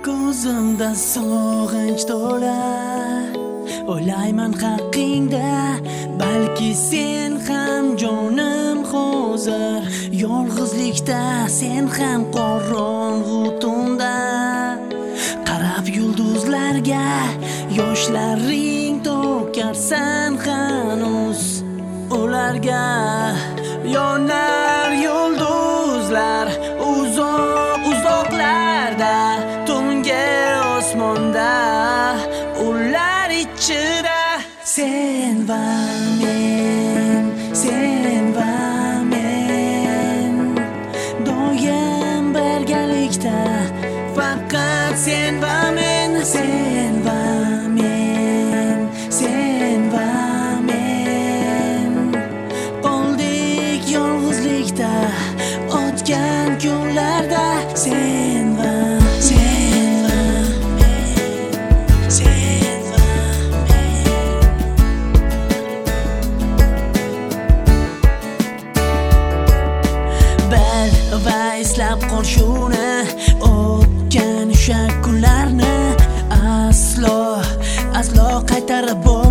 Ko'zimda sog'inch to'lar, o'ylayman haqingda, balki sen ham jonim hozir yolg'izlikda, sen ham qorong'u tunda qarab yulduzlarga yoshlaring to'karsan hanuz ularga. Yonar yulduzlar uzoqlarda, tungi osmonda, ular ichida sen va men, sen va men doim birgalikda, faqat sen va men, sen va men, sen va men qoldik yolg'izlikda, o'tgan kunlarda sen va va eslab qol shuni o'tgan o'sha kunlarni, aslo qaytarib